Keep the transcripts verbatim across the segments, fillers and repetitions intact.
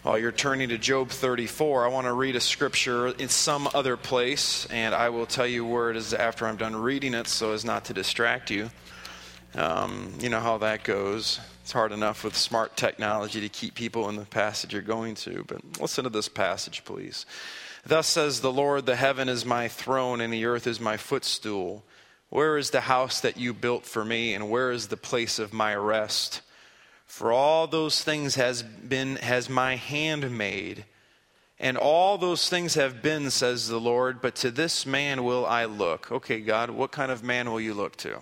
While you're turning to Job thirty-four, I want to read a scripture in some other place, and I will tell you where it is after I'm done reading it so as not to distract you. Um, you know how that goes. It's hard enough with smart technology to keep people in the passage you're going to, but listen to this passage, please. Thus says the Lord, the heaven is my throne and the earth is my footstool. Where is the house that you built for me, and where is the place of my rest? For all those things has been, has my hand made, and all those things have been, says the Lord, but to this man will I look. Okay, God, what kind of man will you look to?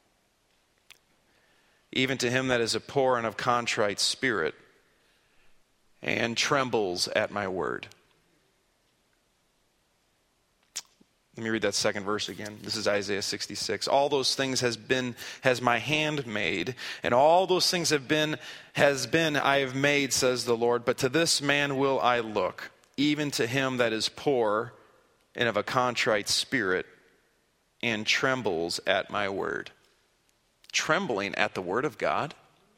Even to him that is a poor and of contrite spirit, and trembles at my word. Let me read that second verse again. This is Isaiah sixty-six. All those things has been, has my hand made, and all those things have been, has been I have made, says the Lord. But to this man will I look, even to him that is poor and of a contrite spirit, and trembles at my word. Trembling at the word of God?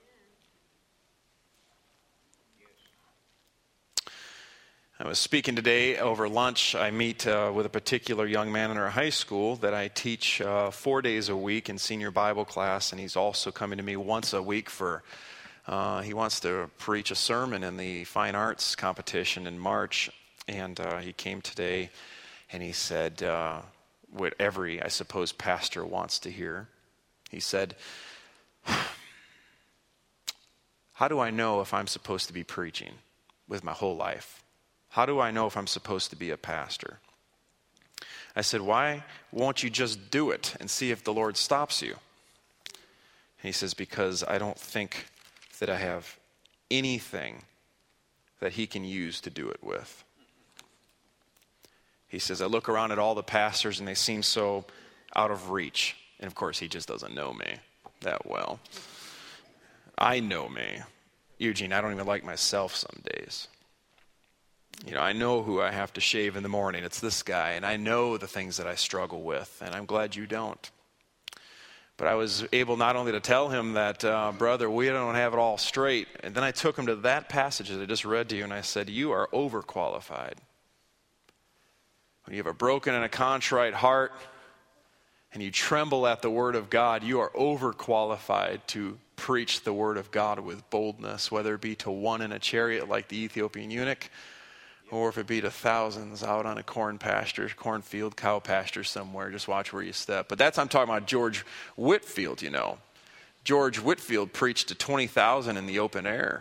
I was speaking today over lunch. I meet uh, with a particular young man in our high school that I teach uh, four days a week in senior Bible class, and he's also coming to me once a week for, uh, he wants to preach a sermon in the fine arts competition in March, and uh, he came today and he said uh, what every, I suppose, pastor wants to hear. He said, how do I know if I'm supposed to be preaching with my whole life? How do I know if I'm supposed to be a pastor? I said, why won't you just do it and see if the Lord stops you? He says, because I don't think that I have anything that he can use to do it with. He says, I look around at all the pastors and they seem so out of reach. And of course, he just doesn't know me that well. I know me. Eugene, I don't even like myself some days. You know, I know who I have to shave in the morning. It's this guy, and I know the things that I struggle with, and I'm glad you don't. But I was able not only to tell him that, uh, brother, we don't have it all straight, and then I took him to that passage that I just read to you, and I said, you are overqualified. When you have a broken and a contrite heart, and you tremble at the word of God, you are overqualified to preach the word of God with boldness, whether it be to one in a chariot like the Ethiopian eunuch, or if it be to thousands out on a corn pasture, cornfield, cow pasture somewhere. Just watch where you step. But that's, I'm talking about George Whitefield, you know. George Whitefield preached to twenty thousand in the open air.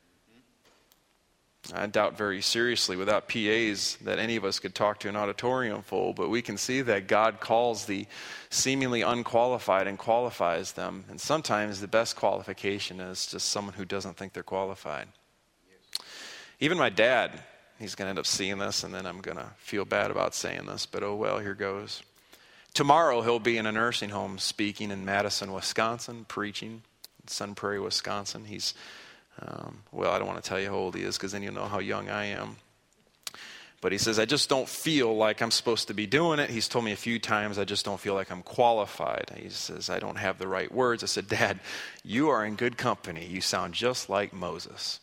I doubt very seriously without P As that any of us could talk to an auditorium full, but we can see that God calls the seemingly unqualified and qualifies them. And sometimes the best qualification is just someone who doesn't think they're qualified. Yes. Even my dad, he's going to end up seeing this, and then I'm going to feel bad about saying this, but oh well, here goes. Tomorrow he'll be in a nursing home speaking in Madison, Wisconsin, preaching in Sun Prairie, Wisconsin. He's Um, well, I don't want to tell you how old he is because then you'll know how young I am. But he says, I just don't feel like I'm supposed to be doing it. He's told me a few times, I just don't feel like I'm qualified. He says, I don't have the right words. I said, Dad, you are in good company. You sound just like Moses.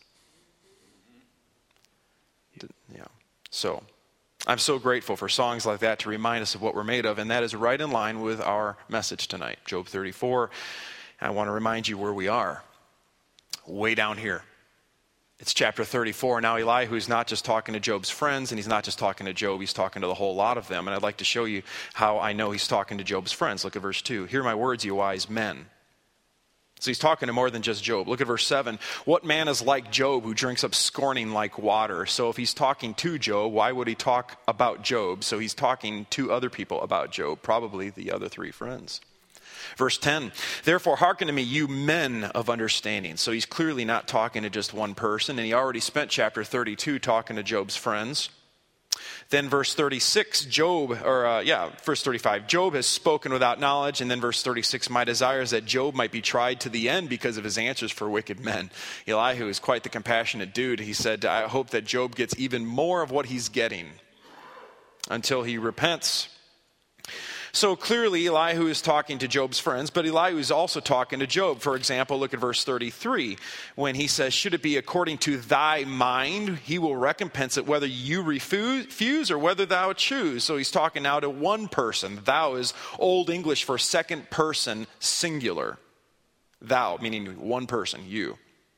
Yeah. So I'm so grateful for songs like that to remind us of what we're made of. And that is right in line with our message tonight, Job thirty-four. I want to remind you where we are. Way down here. It's chapter thirty-four. Now Elihu's not just talking to Job's friends, and he's not just talking to Job, he's talking to the whole lot of them. And I'd like to show you how I know he's talking to Job's friends. Look at verse two. Hear my words, you wise men. So he's talking to more than just Job. Look at verse seven. What man is like Job who drinks up scorning like water? So if he's talking to Job, why would he talk about Job? So he's talking to other people about Job, probably the other three friends. Verse ten, therefore hearken to me, you men of understanding. So he's clearly not talking to just one person, and he already spent chapter thirty-two talking to Job's friends. Then verse thirty-six, Job, or uh, yeah, verse thirty-five, Job has spoken without knowledge. And then verse thirty-six, my desire is that Job might be tried to the end because of his answers for wicked men. Elihu is quite the compassionate dude. He said, I hope that Job gets even more of what he's getting until he repents. So clearly Elihu is talking to Job's friends, but Elihu is also talking to Job. For example, look at verse thirty-three when he says, should it be according to thy mind, he will recompense it whether you refuse or whether thou choose. So he's talking now to one person. Thou is Old English for second person singular. Thou, meaning one person, you.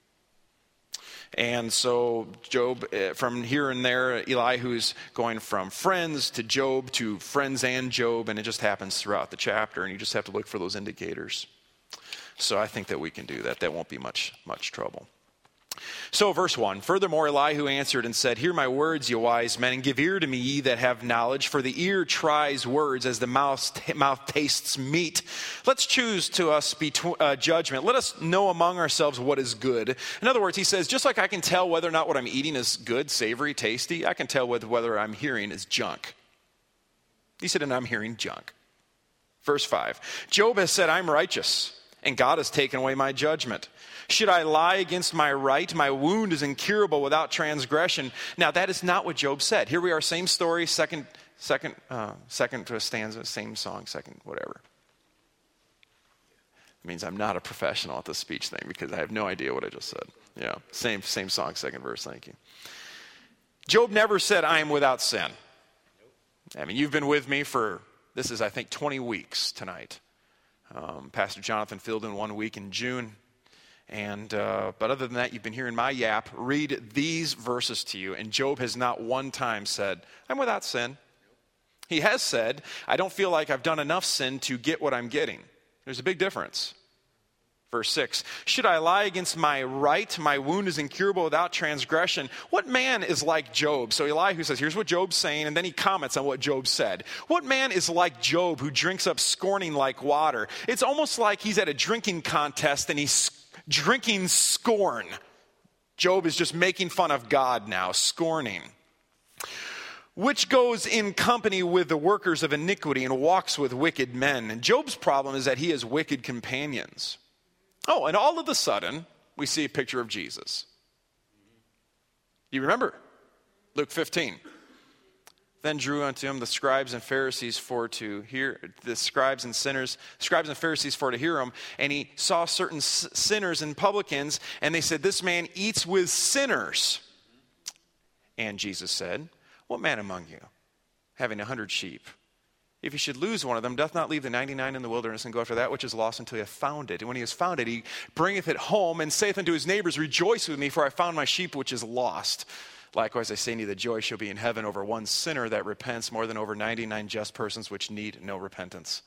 And so Job, from here and there, Elihu's going from friends to Job to friends and Job, and it just happens throughout the chapter, and you just have to look for those indicators. So I think that we can do that. That won't be much, much trouble. So verse one, furthermore Elihu answered and said, hear my words, ye wise men, and give ear to me, ye that have knowledge, for the ear tries words as the mouth, t- mouth tastes meat. Let's choose to us betw- uh, judgment. Let us know among ourselves what is good. In other words, he says, just like I can tell whether or not what I'm eating is good, savory, tasty, I can tell whether, whether I'm hearing is junk. He said, and I'm hearing junk. Verse five, Job has said, I'm righteous, and God has taken away my judgment. Should I lie against my right? My wound is incurable without transgression. Now, that is not what Job said. Here we are, same story, second, second, uh, second stanza, same song, second whatever. It means I'm not a professional at the speech thing because I have no idea what I just said. Yeah, same, same song, second verse, thank you. Job never said, I am without sin. I mean, you've been with me for, this is, I think, twenty weeks tonight. Um, Pastor Jonathan filled in one week in June. And uh, but other than that, you've been hearing my yap read these verses to you, and Job has not one time said, I'm without sin. He has said, I don't feel like I've done enough sin to get what I'm getting. There's a big difference. Verse six, should I lie against my right? My wound is incurable without transgression. What man is like Job? So Elihu says, here's what Job's saying, and then he comments on what Job said. What man is like Job who drinks up scorning like water? It's almost like he's at a drinking contest and he's drinking scorn. Job is just making fun of God now, scorning. Which goes in company with the workers of iniquity and walks with wicked men. And Job's problem is that he has wicked companions. Oh, and all of a sudden, we see a picture of Jesus. You remember? Luke fifteen. Then drew unto him the scribes and Pharisees for to hear, the scribes and sinners, scribes and Pharisees for to hear him. And he saw certain s- sinners and publicans, and they said, this man eats with sinners. And Jesus said, what man among you, having a hundred sheep, if he should lose one of them, doth not leave the ninety-nine in the wilderness and go after that which is lost until he hath found it? And when he has found it, he bringeth it home and saith unto his neighbors, rejoice with me, for I found my sheep which is lost. Likewise, I say unto you, the joy shall be in heaven over one sinner that repents more than over ninety-nine just persons which need no repentance.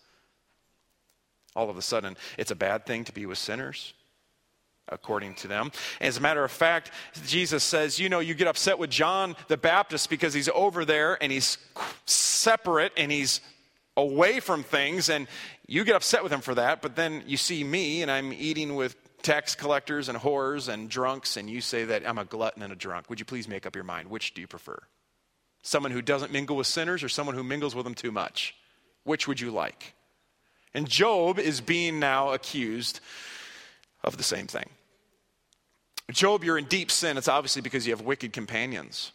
All of a sudden, it's a bad thing to be with sinners, according to them. As a matter of fact, Jesus says, you know, you get upset with John the Baptist because he's over there and he's separate and he's away from things, and you get upset with him for that, but then you see me and I'm eating with tax collectors and whores and drunks, and you say that I'm a glutton and a drunk. Would you please make up your mind? Which do you prefer? Someone who doesn't mingle with sinners or someone who mingles with them too much? Which would you like? And Job is being now accused of the same thing. Job, you're in deep sin. It's obviously because you have wicked companions.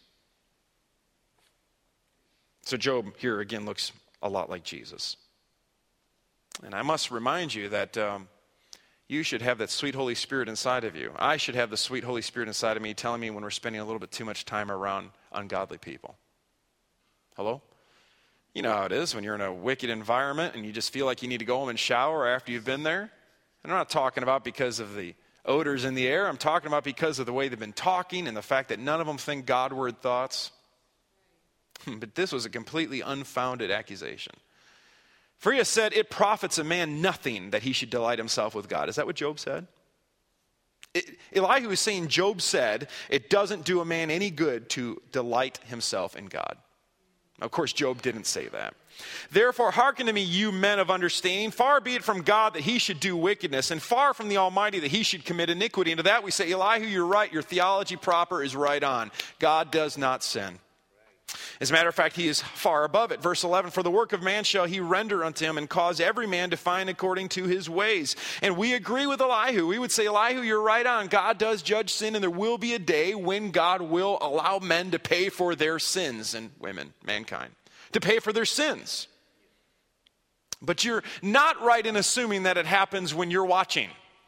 So Job here again looks a lot like Jesus. And I must remind you that um, you should have that sweet Holy Spirit inside of you. I should have the sweet Holy Spirit inside of me telling me when we're spending a little bit too much time around ungodly people. Hello? You know how it is when you're in a wicked environment and you just feel like you need to go home and shower after you've been there. And I'm not talking about because of the odors in the air. I'm talking about because of the way they've been talking and the fact that none of them think Godward thoughts. But this was a completely unfounded accusation. For he has said, it profits a man nothing that he should delight himself with God. Is that what Job said? It, Elihu is saying Job said, it doesn't do a man any good to delight himself in God. Of course, Job didn't say that. Therefore, hearken to me, you men of understanding. Far be it from God that he should do wickedness, and far from the Almighty that he should commit iniquity. And to that we say, Elihu, you're right. Your theology proper is right on. God does not sin. As a matter of fact, he is far above it. Verse eleven, for the work of man shall he render unto him, and cause every man to find according to his ways. And we agree with Elihu. We would say, Elihu, you're right on. God does judge sin, and there will be a day when God will allow men to pay for their sins, and women, mankind, to pay for their sins. But you're not right in assuming that it happens when you're watching.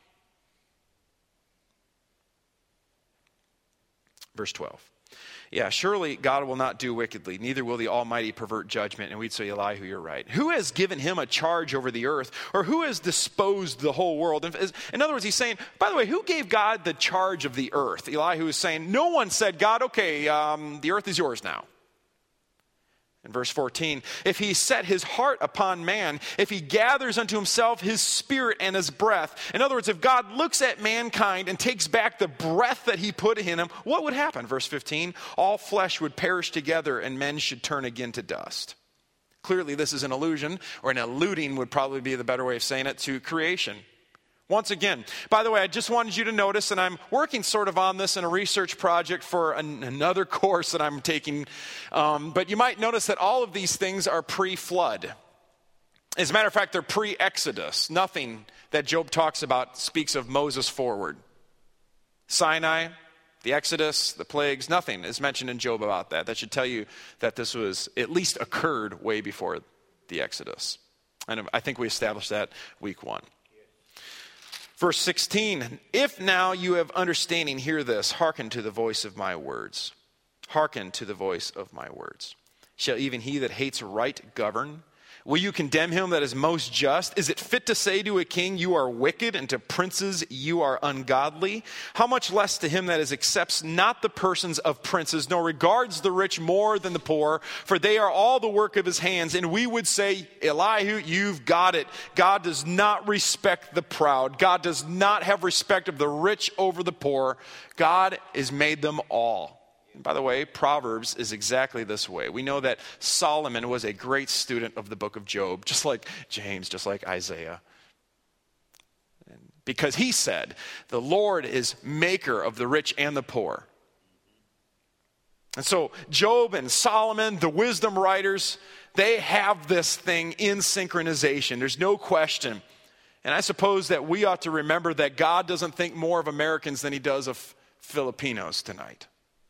Verse twelve. Yeah, surely God will not do wickedly, neither will the Almighty pervert judgment. And we'd say, Elihu, you're right. Who has given him a charge over the earth, or who has disposed the whole world? In other words, he's saying, by the way, who gave God the charge of the earth? Elihu is saying, no one said, God, okay, um, the earth is yours now. In verse fourteen, if he set his heart upon man, if he gathers unto himself his spirit and his breath. In other words, if God looks at mankind and takes back the breath that he put in him, what would happen? Verse fifteen, all flesh would perish together and men should turn again to dust. Clearly this is an allusion, or an alluding would probably be the better way of saying it, to creation. Once again, by the way, I just wanted you to notice, and I'm working sort of on this in a research project for an, another course that I'm taking, um, but you might notice that all of these things are pre-flood. As a matter of fact, they're pre-Exodus. Nothing that Job talks about speaks of Moses forward. Sinai, the Exodus, the plagues, nothing is mentioned in Job about that. That should tell you that this was at least occurred way before the Exodus. And I think we established that week one. Verse sixteen, if now you have understanding, hear this, hearken to the voice of my words. Hearken to the voice of my words. Shall even he that hates right govern? Will you condemn him that is most just? Is it fit to say to a king, you are wicked, and to princes, you are ungodly? How much less to him that is accepts not the persons of princes, nor regards the rich more than the poor, for they are all the work of his hands. And we would say, Elihu, you've got it. God does not respect the proud. God does not have respect of the rich over the poor. God has made them all. And by the way, Proverbs is exactly this way. We know that Solomon was a great student of the book of Job, just like James, just like Isaiah. Because he said, the Lord is maker of the rich and the poor. And so Job and Solomon, the wisdom writers, they have this thing in synchronization. There's no question. And I suppose that we ought to remember that God doesn't think more of Americans than he does of Filipinos tonight.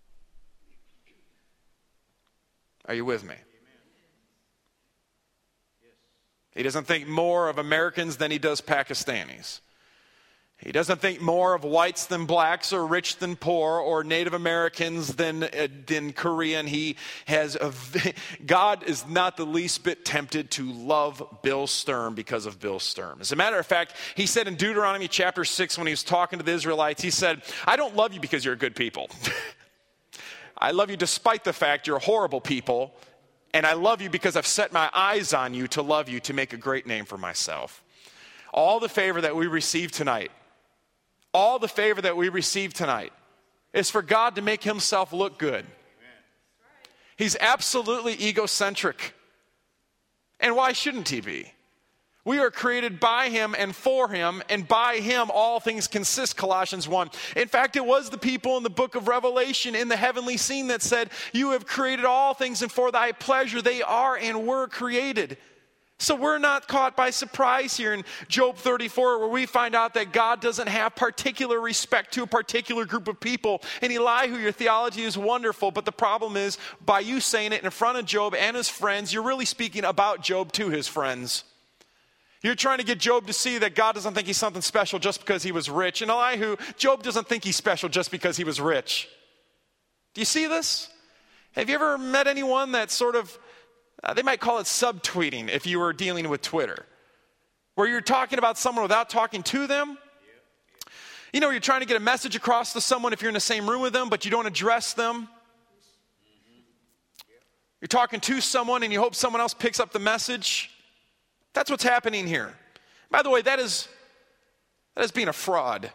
Are you with me? He doesn't think more of Americans than he does Pakistanis. He doesn't think more of whites than blacks, or rich than poor, or Native Americans than, uh, than Korean. He has a, God is not the least bit tempted to love Bill Sturm because of Bill Sturm. As a matter of fact, he said in Deuteronomy chapter six, when he was talking to the Israelites, he said, I don't love you because you're good people. I love you despite the fact you're horrible people, and I love you because I've set my eyes on you to love you, to make a great name for myself. All the favor that we receive tonight, all the favor that we receive tonight is for God to make himself look good. He's absolutely egocentric. And why shouldn't he be? We are created by him and for him, and by him all things consist, Colossians one. In fact, it was the people in the book of Revelation in the heavenly scene that said, you have created all things, and for thy pleasure they are and were created. So we're not caught by surprise here in Job thirty-four, where we find out that God doesn't have particular respect to a particular group of people. And Elihu, your theology is wonderful, but the problem is, by you saying it in front of Job and his friends, you're really speaking about Job to his friends. You're trying to get Job to see that God doesn't think he's something special just because he was rich. And Elihu, Job doesn't think he's special just because he was rich. Do you see this? Have you ever met anyone that sort of, uh, they might call it subtweeting if you were dealing with Twitter, where you're talking about someone without talking to them? You know, you're trying to get a message across to someone if you're in the same room with them, but you don't address them. You're talking to someone and you hope someone else picks up the message. That's what's happening here. By the way, that is that is being a fraud.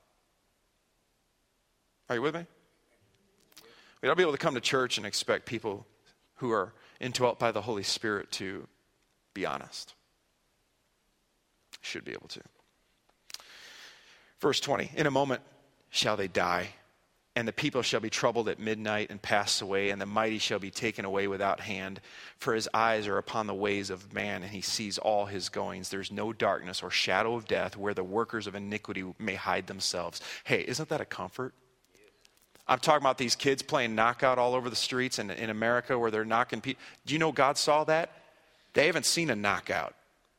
Are you with me? We don't be able to come to church and expect people who are indwelt by the Holy Spirit to be honest. Should be able to. Verse twenty, in a moment shall they die, and the people shall be troubled at midnight and pass away, and the mighty shall be taken away without hand. For his eyes are upon the ways of man, and he sees all his goings. There's no darkness or shadow of death where the workers of iniquity may hide themselves. Hey, isn't that a comfort? I'm talking about these kids playing knockout all over the streets in, in America where they're knocking people. Do you know God saw that? They haven't seen a knockout.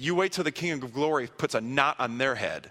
You wait till the King of Glory puts a knot on their head.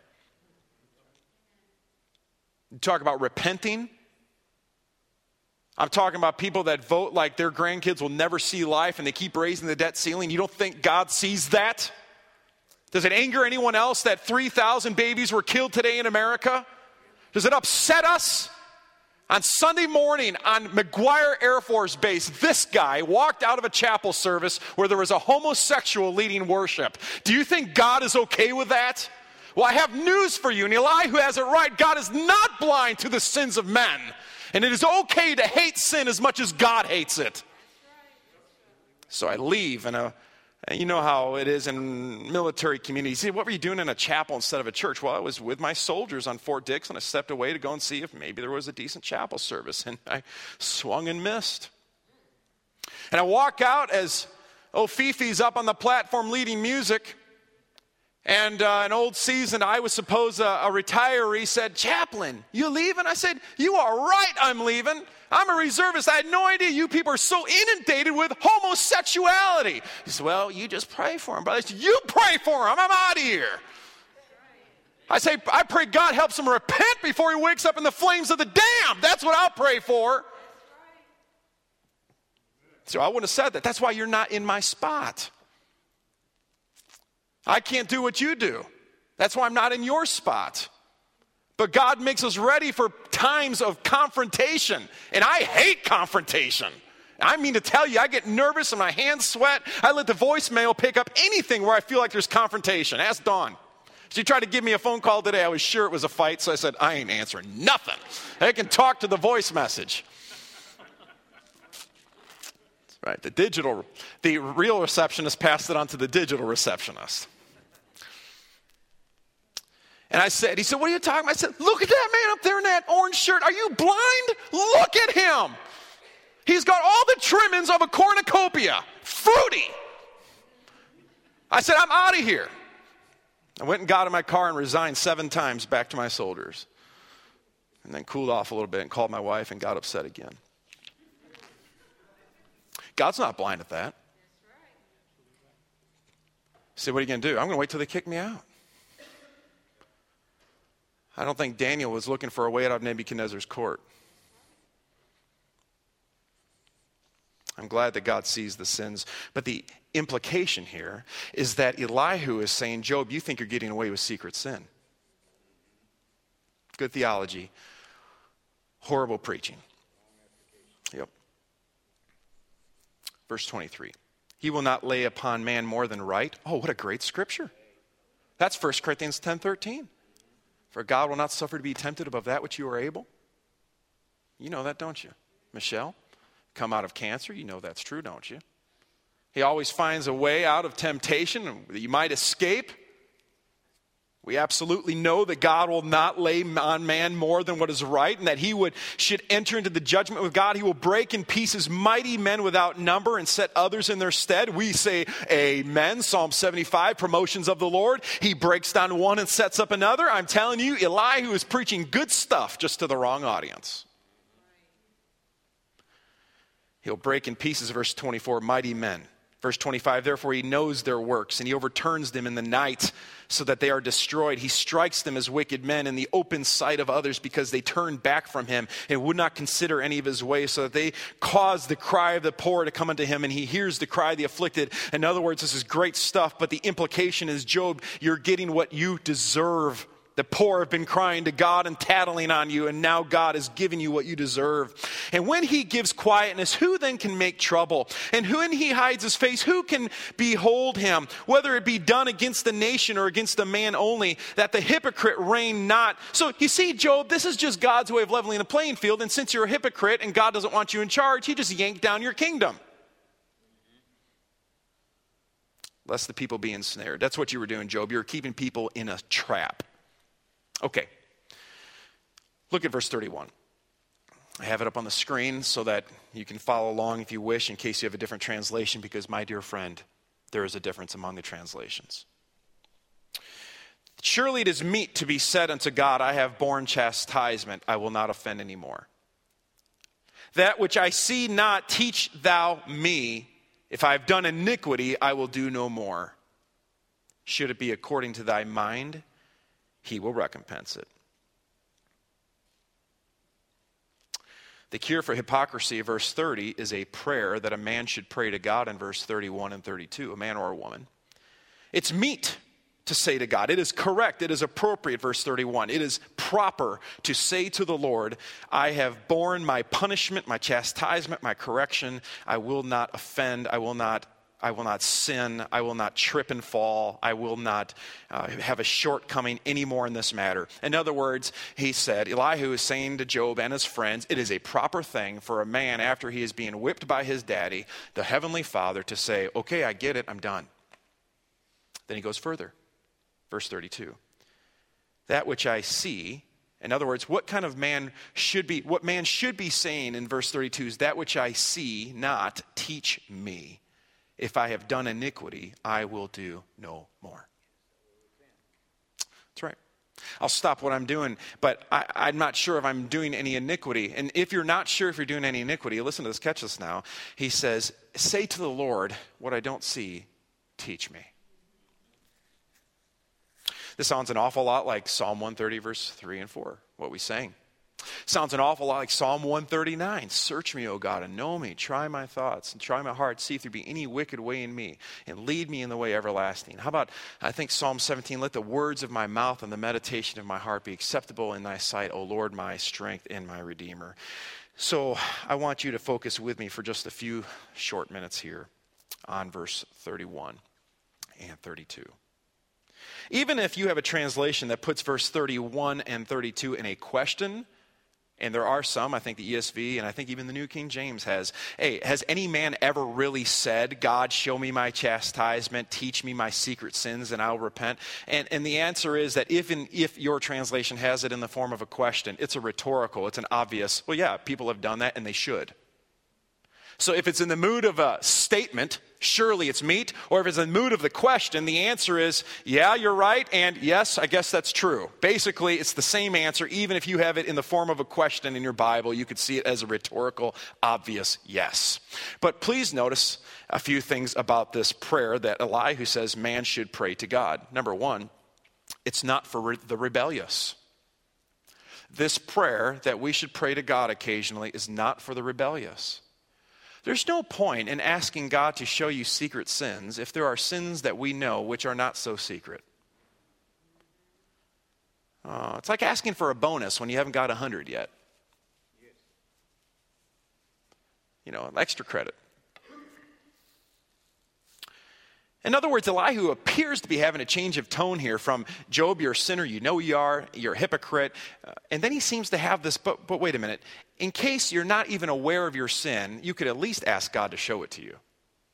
You talk about repenting. I'm talking about people that vote like their grandkids will never see life and they keep raising the debt ceiling. You don't think God sees that? Does it anger anyone else that three thousand babies were killed today in America? Does it upset us? On Sunday morning on McGuire Air Force Base, this guy walked out of a chapel service where there was a homosexual leading worship. Do you think God is okay with that? Well, I have news for you, and Elihu has it right. God is not blind to the sins of men. And it is okay to hate sin as much as God hates it. So I leave, and a, you know how it is in military communities. See, what were you doing in a chapel instead of a church? Well, I was with my soldiers on Fort Dix, and I stepped away to go and see if maybe there was a decent chapel service. And I swung and missed. And I walk out as oh, Fifi's up on the platform leading music. And uh, an old seasoned, I was supposed a, a retiree, said, "Chaplain, you leaving?" I said, "You are right, I'm leaving. I'm a reservist. I had no idea you people are so inundated with homosexuality." He said, "Well, you just pray for him, brother." I said, "You pray for him. I'm out of here." I say, I pray God helps him repent before he wakes up in the flames of the dam. That's what I'll pray for. So I wouldn't have said that. That's why you're not in my spot. I can't do what you do. That's why I'm not in your spot. But God makes us ready for times of confrontation. And I hate confrontation. I mean to tell you, I get nervous and my hands sweat. I let the voicemail pick up anything where I feel like there's confrontation. Ask Dawn. She tried to give me a phone call today. I was sure it was a fight, so I said, I ain't answering nothing. I can talk to the voice message. Right, the digital, the real receptionist passed it on to the digital receptionist. And I said, he said, "What are you talking about?" I said, "Look at that man up there in that orange shirt. Are you blind? Look at him. He's got all the trimmings of a cornucopia. Fruity." I said, "I'm out of here." I went and got in my car and resigned seven times back to my soldiers. And then cooled off a little bit and called my wife and got upset again. God's not blind at that. He said, "What are you going to do?" "I'm going to wait till they kick me out." I don't think Daniel was looking for a way out of Nebuchadnezzar's court. I'm glad that God sees the sins. But the implication here is that Elihu is saying, "Job, you think you're getting away with secret sin." Good theology. Horrible preaching. Yep. Verse twenty-three. He will not lay upon man more than right. Oh, what a great scripture. That's First Corinthians ten thirteen. For God will not suffer to be tempted above that which you are able. You know that, don't you? Michelle, come out of cancer. You know that's true, don't you? He always finds a way out of temptation that you might escape. We absolutely know that God will not lay on man more than what is right, and that he would should enter into the judgment with God. He will break in pieces mighty men without number and set others in their stead. We say amen. Psalm seventy-five, promotions of the Lord. He breaks down one and sets up another. I'm telling you, Elihu is preaching good stuff just to the wrong audience. He'll break in pieces, verse twenty-four, mighty men. Verse twenty-five, therefore he knows their works, and he overturns them in the night so that they are destroyed. He strikes them as wicked men in the open sight of others because they turned back from him and would not consider any of his ways, so that they cause the cry of the poor to come unto him, and he hears the cry of the afflicted. In other words, this is great stuff, but the implication is, Job, you're getting what you deserve. The poor have been crying to God and tattling on you, and now God is giving you what you deserve. And when he gives quietness, who then can make trouble? And when he hides his face, who can behold him? Whether it be done against the nation or against the man only, that the hypocrite reign not. So you see, Job, this is just God's way of leveling the playing field. And since you're a hypocrite and God doesn't want you in charge, he just yanked down your kingdom. Lest the people be ensnared. That's what you were doing, Job. You were keeping people in a trap. Okay, look at verse thirty-one. I have it up on the screen so that you can follow along if you wish, in case you have a different translation, because, my dear friend, there is a difference among the translations. Surely it is meet to be said unto God, I have borne chastisement, I will not offend any more. That which I see not, teach thou me. If I have done iniquity, I will do no more. should it be according to thy mind, he will recompense it. The cure for hypocrisy, verse thirty, is a prayer that a man should pray to God in verse thirty-one and thirty-two, a man or a woman. It's meet to say to God. It is correct. It is appropriate, verse thirty-one. It is proper to say to the Lord, I have borne my punishment, my chastisement, my correction. I will not offend. I will not I will not sin. I will not trip and fall. I will not uh, have a shortcoming anymore in this matter. In other words, he said, Elihu is saying to Job and his friends, it is a proper thing for a man after he is being whipped by his daddy, the heavenly Father, to say, okay, I get it, I'm done. Then he goes further. Verse thirty-two. That which I see, in other words, what kind of man should be, what man should be saying in verse thirty-two is that which I see not, teach me. If I have done iniquity, I will do no more. That's right. I'll stop what I'm doing, but I, I'm not sure if I'm doing any iniquity. And if you're not sure if you're doing any iniquity, listen to this, catch this now. He says, say to the Lord, what I don't see, teach me. This sounds an awful lot like Psalm one thirty, verse three and four, what we sang. Sounds an awful lot like Psalm one thirty-nine. Search me, O God, and know me. Try my thoughts and try my heart. See if there be any wicked way in me and lead me in the way everlasting. How about, I think Psalm seventeen, let the words of my mouth and the meditation of my heart be acceptable in thy sight, O Lord, my strength and my Redeemer. So I want you to focus with me for just a few short minutes here on verse thirty-one and thirty-two. Even if you have a translation that puts verse thirty-one and thirty-two in a question, and there are some, I think the E S V, and I think even the New King James has, hey, has any man ever really said, God, show me my chastisement, teach me my secret sins, and I'll repent? And, and the answer is that if, in, if your translation has it in the form of a question, it's a rhetorical, it's an obvious, well, yeah, people have done that, and they should. So if it's in the mood of a statement, surely it's meet. Or if it's in the mood of the question, the answer is, yeah, you're right, and yes, I guess that's true. Basically, it's the same answer. Even if you have it in the form of a question in your Bible, you could see it as a rhetorical, obvious yes. But please notice a few things about this prayer that Elihu says man should pray to God. Number one, it's not for re- the rebellious. This prayer that we should pray to God occasionally is not for the rebellious. There's no point in asking God to show you secret sins if there are sins that we know which are not so secret. Uh, it's like asking for a bonus when you haven't got a hundred yet. You know, extra credit. In other words, Elihu appears to be having a change of tone here from Job, you're a sinner, you know you are, you're a hypocrite. Uh, and then he seems to have this, but, but wait a minute. In case you're not even aware of your sin, you could at least ask God to show it to you.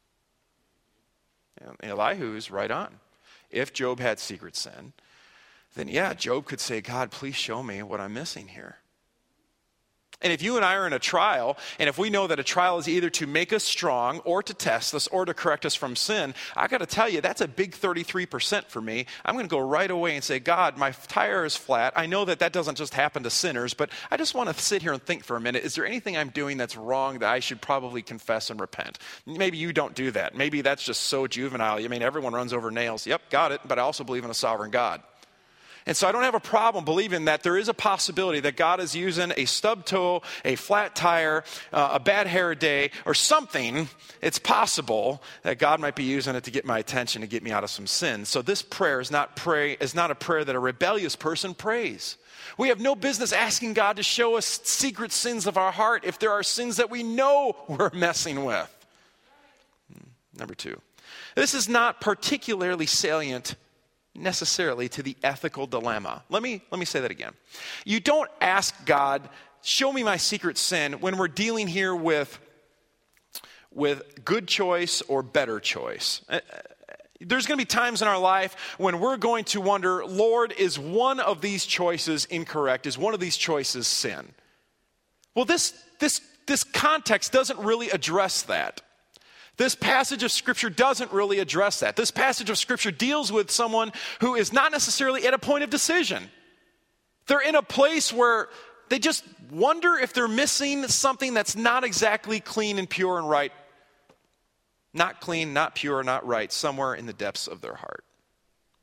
And Elihu's right on. If Job had secret sin, then yeah, Job could say, God, please show me what I'm missing here. And if you and I are in a trial, and if we know that a trial is either to make us strong or to test us or to correct us from sin, I got to tell you, that's a big thirty-three percent for me. I'm going to go right away and say, God, my tire is flat. I know that that doesn't just happen to sinners, but I just want to sit here and think for a minute. Is there anything I'm doing that's wrong that I should probably confess and repent? Maybe you don't do that. Maybe that's just so juvenile. I mean, everyone runs over nails. Yep, got it, but I also believe in a sovereign God. And so I don't have a problem believing that there is a possibility that God is using a stub toe, a flat tire, uh, a bad hair day, or something. It's possible that God might be using it to get my attention, to get me out of some sin. So this prayer is not pray is not a prayer that a rebellious person prays. We have no business asking God to show us secret sins of our heart if there are sins that we know we're messing with. Number two, this is not particularly salient necessarily to the ethical dilemma. Let me let me say that again. You don't ask God, show me my secret sin when we're dealing here with, with good choice or better choice. There's going to be times in our life when we're going to wonder, Lord, is one of these choices incorrect? Is one of these choices sin? Well, this this this context doesn't really address that. This passage of Scripture doesn't really address that. This passage of Scripture deals with someone who is not necessarily at a point of decision. They're in a place where they just wonder if they're missing something that's not exactly clean and pure and right. Not clean, not pure, not right, somewhere in the depths of their heart.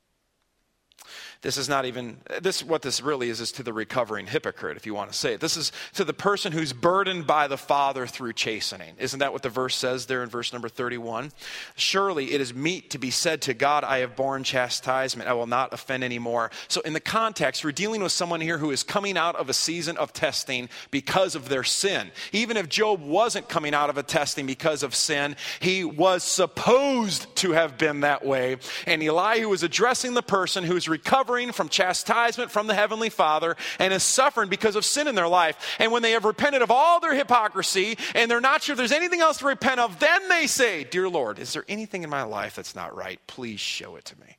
This is not even, this what this really is, is to the recovering hypocrite, if you want to say it. This is to the person who's burdened by the Father through chastening. Isn't that what the verse says there in verse number thirty-one? Surely it is meet to be said to God, I have borne chastisement, I will not offend anymore. So in the context, we're dealing with someone here who is coming out of a season of testing because of their sin. Even if Job wasn't coming out of a testing because of sin, he was supposed to have been that way. And Elihu was addressing the person who is recovering from chastisement from the Heavenly Father and is suffering because of sin in their life. And when they have repented of all their hypocrisy and they're not sure if there's anything else to repent of, then they say, Dear Lord, is there anything in my life that's not right? Please show it to me.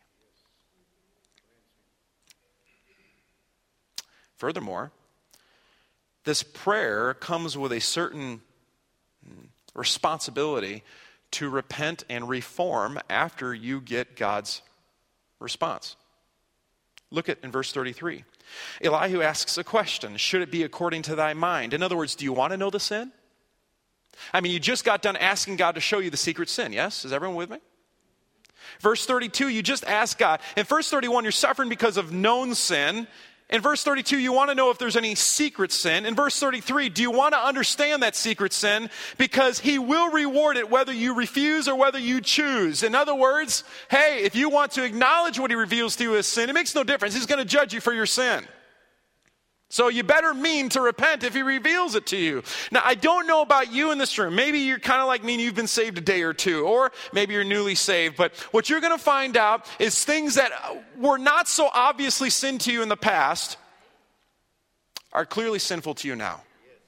Furthermore, this prayer comes with a certain responsibility to repent and reform after you get God's response. Look at in verse thirty-three. Elihu asks a question. Should it be according to thy mind? In other words, do you want to know the sin? I mean, you just got done asking God to show you the secret sin, yes? Is everyone with me? Verse thirty-two, you just asked God. In verse thirty-one, you're suffering because of known sin. In verse thirty-two, you want to know if there's any secret sin. In verse thirty-three, do you want to understand that secret sin? Because he will reward it whether you refuse or whether you choose. In other words, hey, if you want to acknowledge what he reveals to you as sin, it makes no difference. He's going to judge you for your sin. So you better mean to repent if he reveals it to you. Now, I don't know about you in this room. Maybe you're kind of like me and you've been saved a day or two, or maybe you're newly saved. But what you're going to find out is things that were not so obviously sin to you in the past are clearly sinful to you now.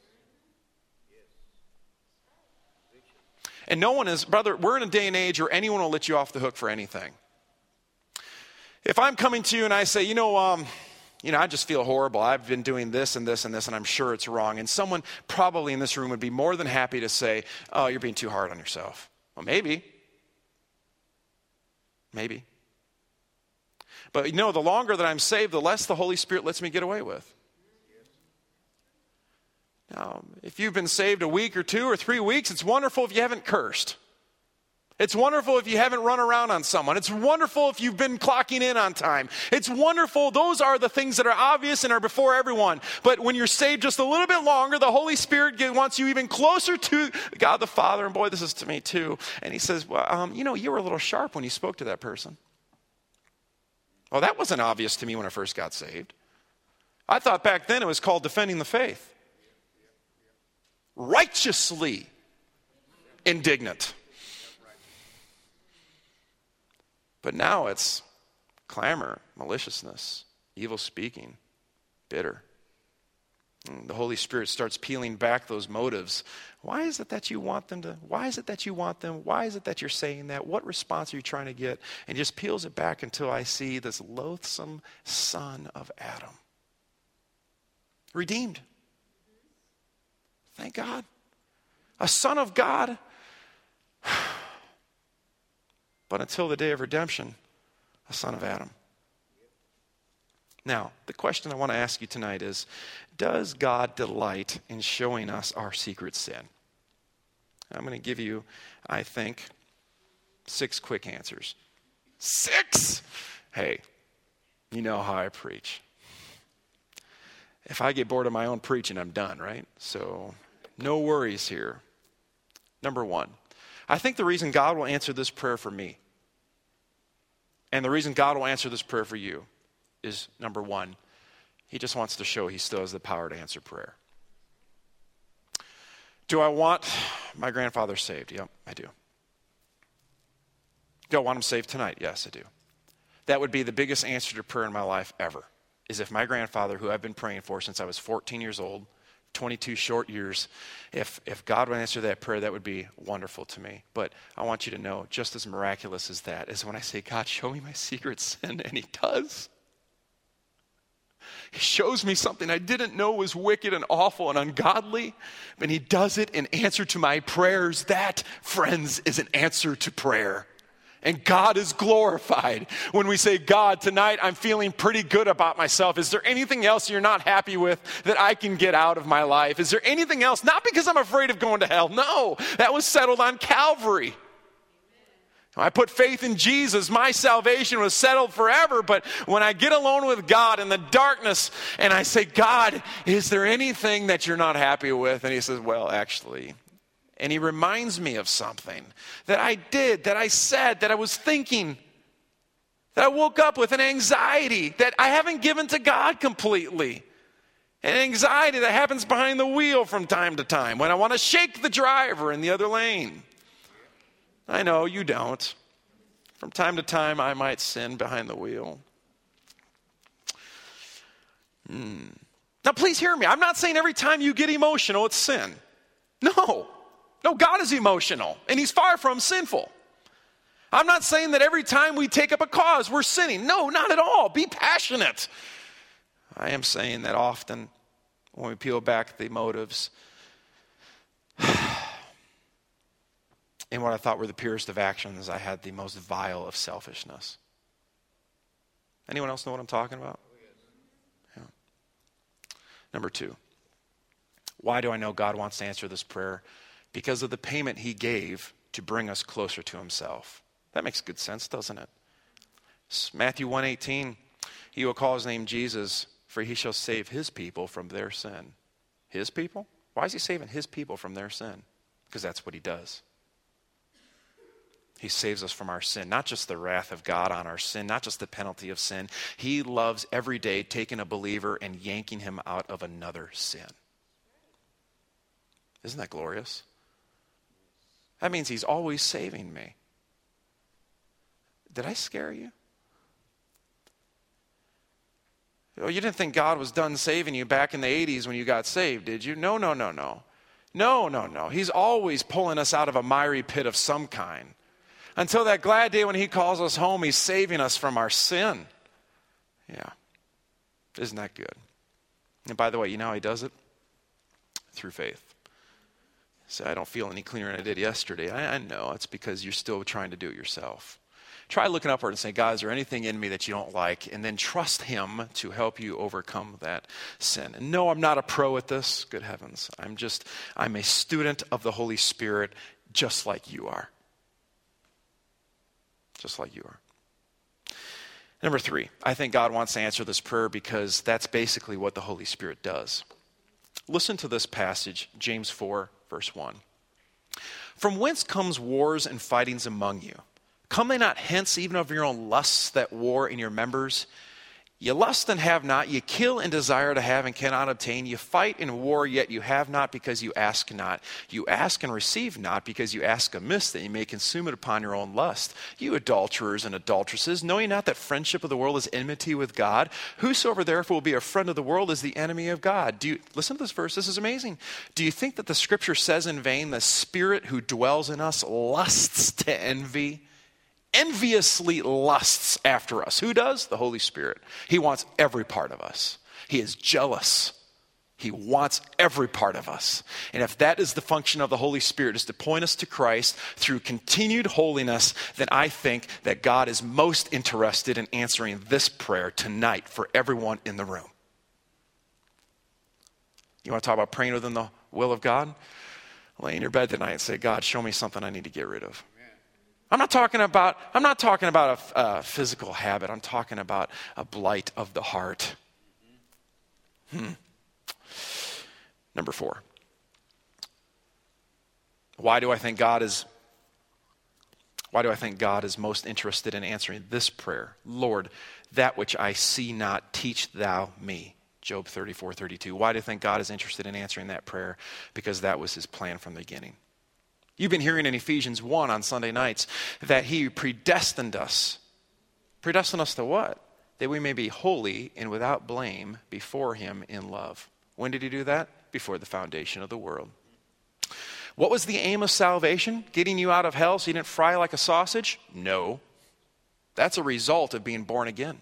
And no one is, brother, we're in a day and age where anyone will let you off the hook for anything. If I'm coming to you and I say, you know, um, You know, I just feel horrible. I've been doing this and this and this, and I'm sure it's wrong. And someone probably in this room would be more than happy to say, oh, you're being too hard on yourself. Well, maybe. Maybe. But you know, the longer that I'm saved, the less the Holy Spirit lets me get away with. Now, if you've been saved a week or two or three weeks, it's wonderful if you haven't cursed. It's wonderful if you haven't run around on someone. It's wonderful if you've been clocking in on time. It's wonderful. Those are the things that are obvious and are before everyone. But when you're saved just a little bit longer, the Holy Spirit wants you even closer to God the Father. And boy, this is to me too. And he says, well, um, you know, you were a little sharp when you spoke to that person. Well, that wasn't obvious to me when I first got saved. I thought back then it was called defending the faith. Righteously indignant. But now it's clamor, maliciousness, evil speaking, bitter. And the Holy Spirit starts peeling back those motives. Why is it that you want them to, why is it that you want them? Why is it that you're saying that? What response are you trying to get? And he just peels it back until I see this loathsome son of Adam. Redeemed. Thank God. A son of God. But until the day of redemption, a son of Adam. Now, the question I want to ask you tonight is, does God delight in showing us our secret sin? I'm going to give you, I think, six quick answers. Six? Hey, you know how I preach. If I get bored of my own preaching, I'm done, right? So, no worries here. Number one. I think the reason God will answer this prayer for me, and the reason God will answer this prayer for you, is number one, he just wants to show he still has the power to answer prayer. Do I want my grandfather saved? Yep, I do. Do I want him saved tonight? Yes, I do. That would be the biggest answer to prayer in my life ever, is if my grandfather, who I've been praying for since I was fourteen years old, twenty-two short years, if if God would answer that prayer, that would be wonderful to me. But I want you to know, just as miraculous as that is when I say, God, show me my secret sin, and he does. He shows me something I didn't know was wicked and awful and ungodly, but he does it in answer to my prayers. That, friends, is an answer to prayer. And God is glorified when we say, God, tonight I'm feeling pretty good about myself. Is there anything else you're not happy with that I can get out of my life? Is there anything else? Not because I'm afraid of going to hell. No, that was settled on Calvary. I put faith in Jesus, my salvation was settled forever. But when I get alone with God in the darkness and I say, God, is there anything that you're not happy with? And he says, well, actually. And he reminds me of something that I did, that I said, that I was thinking, that I woke up with an anxiety that I haven't given to God completely. An anxiety that happens behind the wheel from time to time when I want to shake the driver in the other lane. I know you don't. From time to time, I might sin behind the wheel. Hmm. Now, please hear me. I'm not saying every time you get emotional, it's sin. No. No, God is emotional, and he's far from sinful. I'm not saying that every time we take up a cause, we're sinning. No, not at all. Be passionate. I am saying that often when we peel back the motives, in what I thought were the purest of actions, I had the most vile of selfishness. Anyone else know what I'm talking about? Yeah. Number two, why do I know God wants to answer this prayer? Because of the payment he gave to bring us closer to himself. That makes good sense, doesn't it? It's Matthew one eighteen, he will call his name Jesus, for he shall save his people from their sin. His people? Why is he saving his people from their sin? Because that's what he does. He saves us from our sin, not just the wrath of God on our sin, not just the penalty of sin. He loves every day taking a believer and yanking him out of another sin. Isn't that glorious? That means he's always saving me. Did I scare you? Oh, you didn't think God was done saving you back in the eighties when you got saved, did you? No, no, no, no. No, no, no. He's always pulling us out of a miry pit of some kind. Until that glad day when he calls us home, he's saving us from our sin. Yeah. Isn't that good? And by the way, you know how he does it? Through faith. Say, I don't feel any cleaner than I did yesterday. I, I know. It's because you're still trying to do it yourself. Try looking upward and say, God, is there anything in me that you don't like? And then trust him to help you overcome that sin. And no, I'm not a pro at this. Good heavens. I'm just, I'm a student of the Holy Spirit just like you are. Just like you are. Number three, I think God wants to answer this prayer because that's basically what the Holy Spirit does. Listen to this passage, James four, verse one. From whence comes wars and fightings among you? Come they not hence even of your own lusts that war in your members? You lust and have not, you kill and desire to have and cannot obtain. You fight and war, yet you have not because you ask not. You ask and receive not because you ask amiss, that you may consume it upon your own lust. You adulterers and adulteresses, know ye not that friendship of the world is enmity with God? Whosoever therefore will be a friend of the world is the enemy of God. Do you, listen to this verse, this is amazing. Do you think that the scripture says in vain, the Spirit who dwells in us lusts to envy? Enviously lusts after us. Who does? The Holy Spirit. He wants every part of us. He is jealous. He wants every part of us. And if that is the function of the Holy Spirit, is to point us to Christ through continued holiness, then I think that God is most interested in answering this prayer tonight for everyone in the room. You want to talk about praying within the will of God? Lay in your bed tonight and say, God, show me something I need to get rid of. I'm not talking about, I'm not talking about a, a physical habit. I'm talking about a blight of the heart. Hmm. Number four. Why do I think God is, why do I think God is most interested in answering this prayer? Lord, that which I see not, teach thou me. Job thirty-four thirty-two. Why do I think God is interested in answering that prayer? Because that was his plan from the beginning. You've been hearing in Ephesians one on Sunday nights that he predestined us. Predestined us to what? That we may be holy and without blame before him in love. When did he do that? Before the foundation of the world. What was the aim of salvation? Getting you out of hell so you didn't fry like a sausage? No. That's a result of being born again.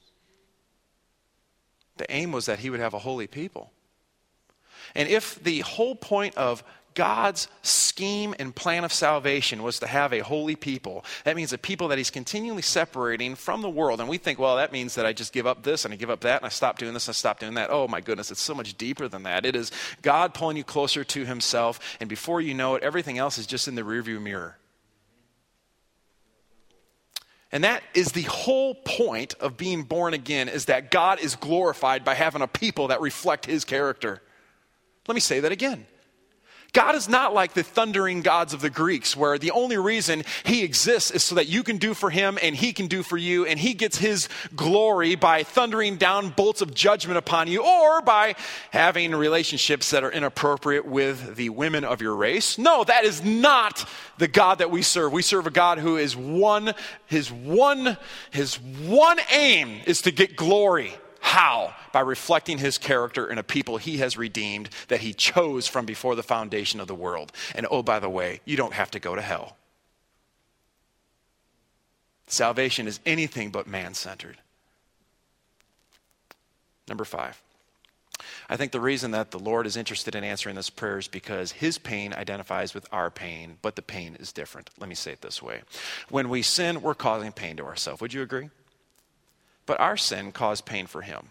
The aim was that he would have a holy people. And if the whole point of God's scheme and plan of salvation was to have a holy people, that means a people that he's continually separating from the world. And we think, well, that means that I just give up this and I give up that and I stop doing this and I stop doing that. Oh my goodness, it's so much deeper than that. It is God pulling you closer to himself, and before you know it, everything else is just in the rearview mirror. And that is the whole point of being born again, is that God is glorified by having a people that reflect his character. Let me say that again. God is not like the thundering gods of the Greeks, where the only reason he exists is so that you can do for him and he can do for you, and he gets his glory by thundering down bolts of judgment upon you, or by having relationships that are inappropriate with the women of your race. No, that is not the God that we serve. We serve a God who is one, his one, his one aim is to get glory. How? By reflecting his character in a people he has redeemed, that he chose from before the foundation of the world. And oh, by the way, you don't have to go to hell. Salvation is anything but man-centered. Number five. I think the reason that the Lord is interested in answering this prayer is because his pain identifies with our pain, but the pain is different. Let me say it this way. When we sin, we're causing pain to ourselves. Would you agree? But our sin caused pain for him.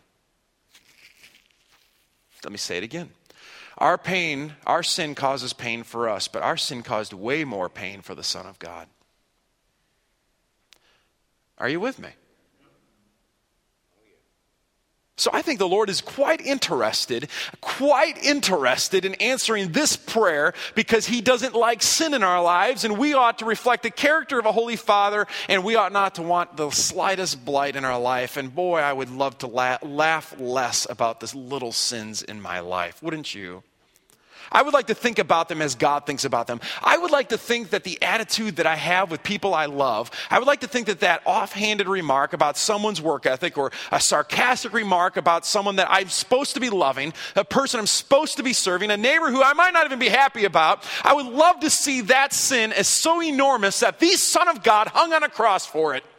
Let me say it again. Our pain, our sin causes pain for us, but our sin caused way more pain for the Son of God. Are you with me? So I think the Lord is quite interested, quite interested in answering this prayer, because he doesn't like sin in our lives, and we ought to reflect the character of a holy Father, and we ought not to want the slightest blight in our life. And boy, I would love to la- laugh less about the little sins in my life. Wouldn't you? I would like to think about them as God thinks about them. I would like to think that the attitude that I have with people I love, I would like to think that that offhanded remark about someone's work ethic, or a sarcastic remark about someone that I'm supposed to be loving, a person I'm supposed to be serving, a neighbor who I might not even be happy about, I would love to see that sin as so enormous that the Son of God hung on a cross for it.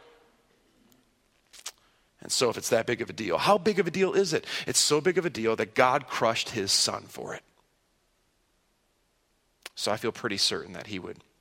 And so if it's that big of a deal, how big of a deal is it? It's so big of a deal that God crushed his Son for it. So I feel pretty certain that he would,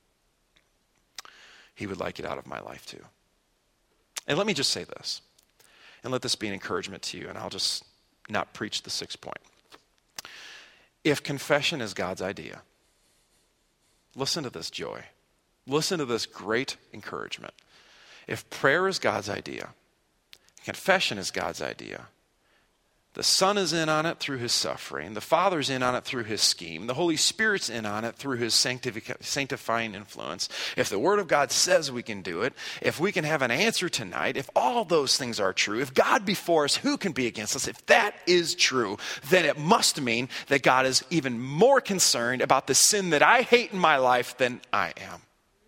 he would like it out of my life too. And let me just say this, and let this be an encouragement to you, and I'll just not preach the sixth point. If confession is God's idea, listen to this joy. Listen to this great encouragement. If prayer is God's idea, confession is God's idea, the Son is in on it through his suffering. The Father's in on it through his scheme. The Holy Spirit's in on it through his sanctific- sanctifying influence. If the Word of God says we can do it, if we can have an answer tonight, if all those things are true, if God be for us, who can be against us? If that is true, then it must mean that God is even more concerned about the sin that I hate in my life than I am.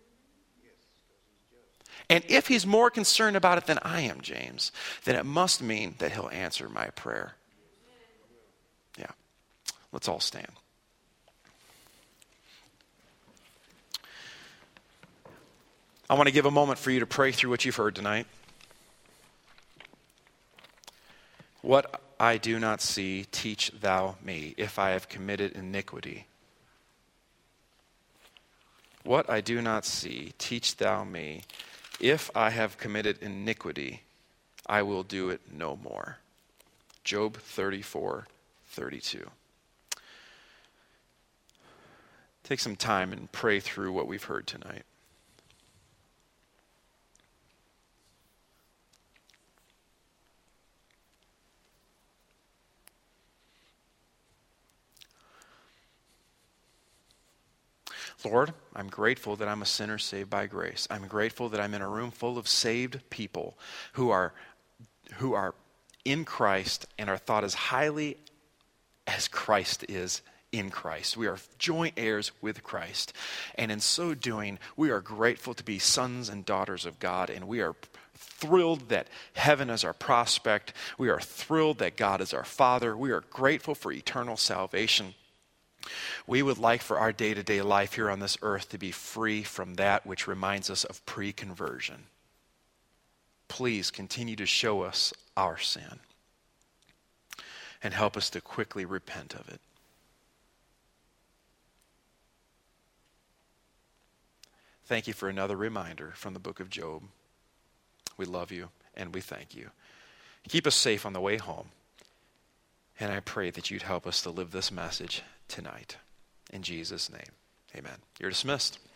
And if he's more concerned about it than I am, James, then it must mean that he'll answer my prayer. Yeah. Let's all stand. I want to give a moment for you to pray through what you've heard tonight. What I do not see, teach thou me, if I have committed iniquity. What I do not see, teach thou me. If I have committed iniquity, I will do it no more. Job thirty-four thirty-two. Take some time and pray through what we've heard tonight. Lord, I'm grateful that I'm a sinner saved by grace. I'm grateful that I'm in a room full of saved people who are, who are in Christ and are thought as highly as Christ is in Christ. We are joint heirs with Christ. And in so doing, we are grateful to be sons and daughters of God, and we are thrilled that heaven is our prospect. We are thrilled that God is our Father. We are grateful for eternal salvation. We would like for our day-to-day life here on this earth to be free from that which reminds us of pre-conversion. Please continue to show us our sin and help us to quickly repent of it. Thank you for another reminder from the book of Job. We love you and we thank you. Keep us safe on the way home. And I pray that you'd help us to live this message tonight. In Jesus' name, amen. You're dismissed.